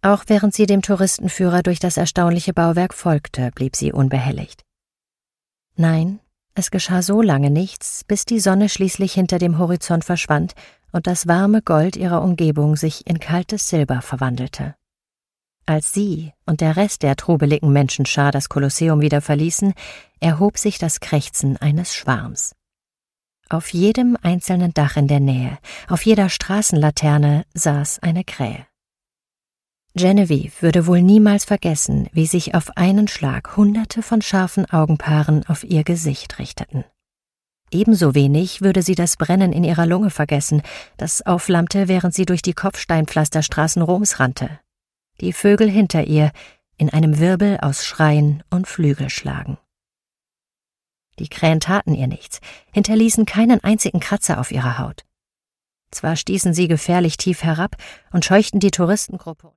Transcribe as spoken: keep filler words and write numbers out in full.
Auch während sie dem Touristenführer durch das erstaunliche Bauwerk folgte, blieb sie unbehelligt. Nein, es geschah so lange nichts, bis die Sonne schließlich hinter dem Horizont verschwand und das warme Gold ihrer Umgebung sich in kaltes Silber verwandelte. Als sie und der Rest der trubeligen Menschenschar das Kolosseum wieder verließen, erhob sich das Krächzen eines Schwarms. Auf jedem einzelnen Dach in der Nähe, auf jeder Straßenlaterne saß eine Krähe. Genevieve würde wohl niemals vergessen, wie sich auf einen Schlag Hunderte von scharfen Augenpaaren auf ihr Gesicht richteten. Ebenso wenig würde sie das Brennen in ihrer Lunge vergessen, das aufflammte, während sie durch die Kopfsteinpflasterstraßen Roms rannte. Die Vögel hinter ihr in einem Wirbel aus Schreien und Flügelschlagen. Die Krähen taten ihr nichts, hinterließen keinen einzigen Kratzer auf ihrer Haut. Zwar stießen sie gefährlich tief herab und scheuchten die Touristengruppe